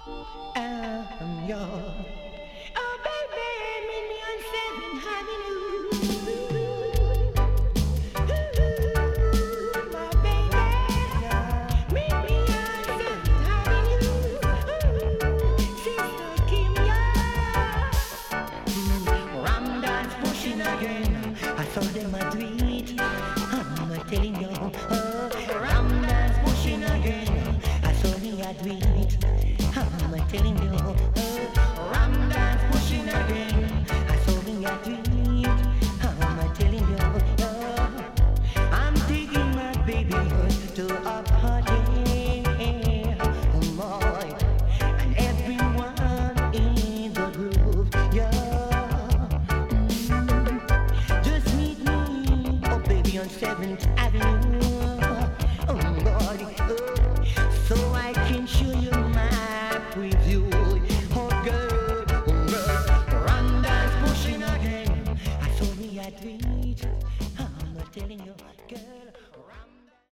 Your oh baby, meet me on 7th Avenue. Ooh, my baby, meet me on 7th Avenue. Sister Kim, yeah. Ramdance pushing again. I saw them a do it. I'm telling you, Ramdance pushing again. I saw me a do it. I'm telling you, Ramdance pushing again. I saw me a do it. I'm telling you, I'm taking my baby to a party, oh my, and everyone in the groove, yeah. Just meet me, oh baby, on 7th Avenue, oh Lord, so I can show you my preview. Oh girl, Ramdance pushing again. I saw me a tweet. I'm telling you, girl.